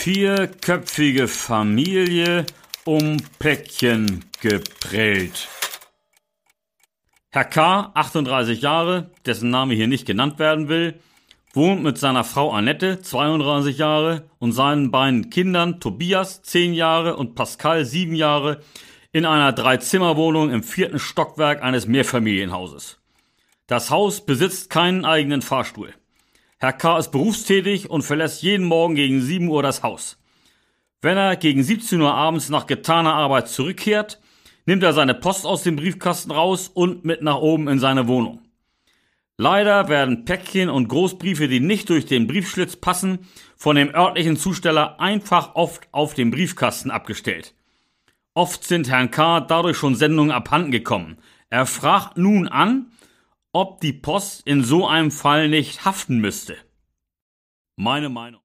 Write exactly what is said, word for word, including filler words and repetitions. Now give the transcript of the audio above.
Vierköpfige Familie um Päckchen geprellt. Herr K., achtunddreißig Jahre, dessen Name hier nicht genannt werden will, wohnt mit seiner Frau Annette, zweiunddreißig Jahre, und seinen beiden Kindern Tobias, zehn Jahre, und Pascal, sieben Jahre, in einer Dreizimmerwohnung im vierten Stockwerk eines Mehrfamilienhauses. Das Haus besitzt keinen eigenen Fahrstuhl. Herr K. ist berufstätig und verlässt jeden Morgen gegen sieben Uhr das Haus. Wenn er gegen siebzehn Uhr abends nach getaner Arbeit zurückkehrt, nimmt er seine Post aus dem Briefkasten raus und mit nach oben in seine Wohnung. Leider werden Päckchen und Großbriefe, die nicht durch den Briefschlitz passen, von dem örtlichen Zusteller einfach oft auf dem Briefkasten abgestellt. Oft sind Herrn K. dadurch schon Sendungen abhanden gekommen. Er fragt nun an, ob die Post in so einem Fall nicht haften müsste. Meine Meinung.